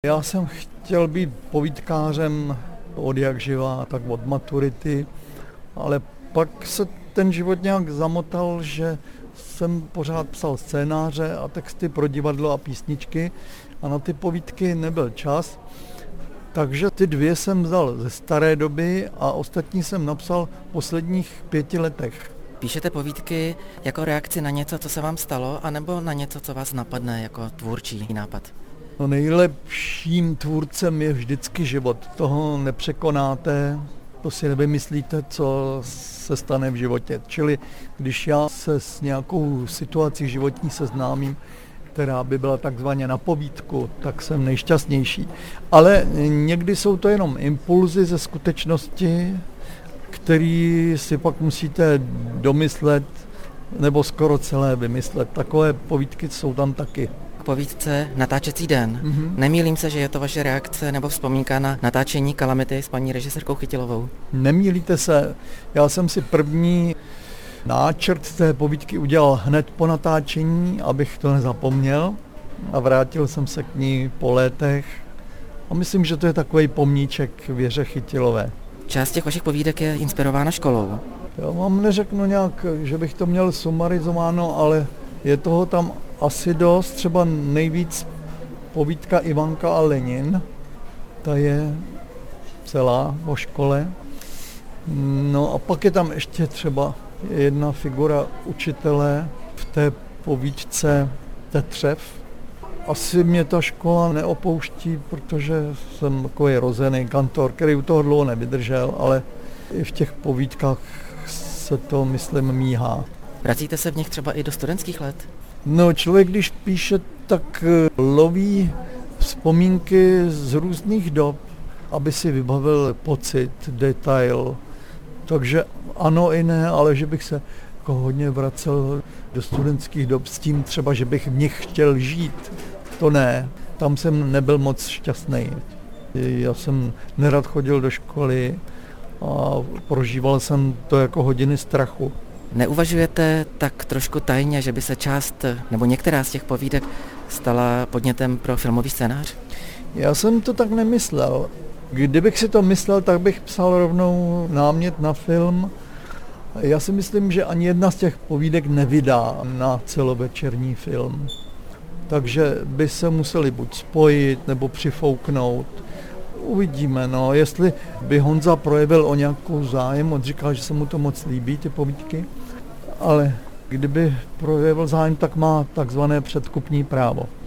Já jsem chtěl být povídkářem od jak živá, tak od maturity, ale pak se ten život nějak zamotal, že jsem pořád psal scénáře a texty pro divadlo a písničky a na ty povídky nebyl čas. Takže ty dvě jsem vzal ze staré doby a ostatní jsem napsal v posledních 5 letech. Píšete povídky jako reakci na něco, co se vám stalo, anebo na něco, co vás napadne jako tvůrčí nápad? No nejlepším tvůrcem je vždycky život. Toho nepřekonáte, to si nevymyslíte, co se stane v životě. Čili když já se s nějakou situací životní seznámím, která by byla takzvaně na povídku, tak jsem nejšťastnější. Ale někdy jsou to jenom impulzy ze skutečnosti, který si pak musíte domyslet nebo skoro celé vymyslet. Takové povídky jsou tam taky. K povídce Natáčecí den. Nemýlím se, že je to vaše reakce nebo vzpomínka na natáčení Kalamity s paní režisérkou Chytilovou? Nemýlíte se, já jsem si první náčrt té povídky udělal hned po natáčení, abych to nezapomněl, a vrátil jsem se k ní po létech a myslím, že to je takový pomníček Věře Chytilové. Část těch vašich povídek je inspirována školou. Já vám neřeknu nějak, že bych to měl sumarizováno, ale je toho tam asi dost, třeba nejvíc povídka Ivanka a Lenin, ta je celá o škole. No a pak je tam ještě třeba jedna figura učitele v té povídce Tetřev. Asi mě ta škola neopouští, protože jsem takový rozený kantor, který u toho dlouho nevydržel, ale i v těch povídkách se to, myslím, míhá. Vracíte se v nich třeba i do studentských let? No, člověk, když píše, tak loví vzpomínky z různých dob, aby si vybavil pocit, detail. Takže ano i ne, ale že bych se jako hodně vracel do studentských dob s tím třeba, že bych v nich chtěl žít, to ne. Tam jsem nebyl moc šťastný. Já jsem nerad chodil do školy a prožíval jsem to jako hodiny strachu. Neuvažujete tak trošku tajně, že by se část nebo některá z těch povídek stala podnětem pro filmový scénář? Já jsem to tak nemyslel. Kdybych si to myslel, tak bych psal rovnou námět na film. Já si myslím, že ani jedna z těch povídek nevydá na celovečerní film. Takže by se museli buď spojit nebo přifouknout. Uvidíme, no, jestli by Honza projevil o nějakou zájem, on říkal, že se mu to moc líbí, ty povídky, ale kdyby projevil zájem, tak má takzvané předkupní právo.